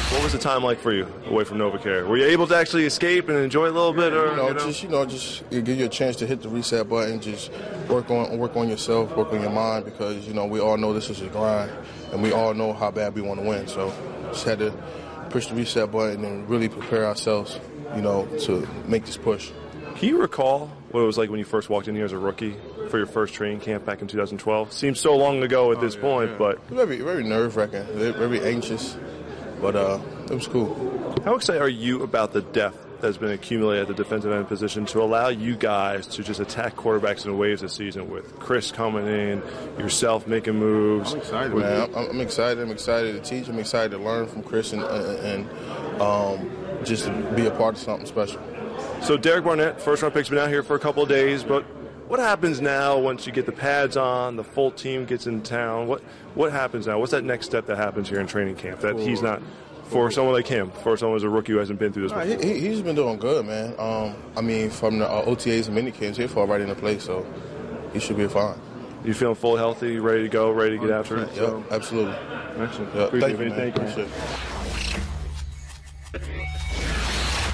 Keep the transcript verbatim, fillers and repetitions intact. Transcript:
What was the time like for you away from NovaCare? Were you able to actually escape and enjoy a little bit, or you know, you know? just you know, just it give you a chance to hit the reset button, just work on work on yourself, work on your mind, because you know we all know this is a grind, and we all know how bad we want to win. So just had to push the reset button and really prepare ourselves, you know, to make this push. Can you recall what it was like when you first walked in here as a rookie for your first training camp back in two thousand twelve? Seems so long ago at this oh, yeah, point, yeah. but very very nerve wracking, very anxious, but uh, it was cool. How excited are you about the depth that's been accumulated at the defensive end position to allow you guys to just attack quarterbacks in waves this season, with Chris coming in, yourself making moves? I'm excited, man. I'm, I'm excited. I'm excited to teach. I'm excited to learn from Chris and, and um, just to be a part of something special. So Derek Barnett, first-round pick's been out here for a couple of days, but what happens now once you get the pads on, the full team gets in town? What what happens now? What's that next step that happens here in training camp that he's not, for someone like him, for someone who's a rookie who hasn't been through this before? Nah, he, he's been doing good, man. Um, I mean, from the uh, O T As and minicamps, he'll fall right into place, so he should be fine. You feeling full healthy, ready to go, ready to get after it? Yep, so, absolutely. Excellent. Yep. Appreciate Thank you, man. Thank you. Appreciate it.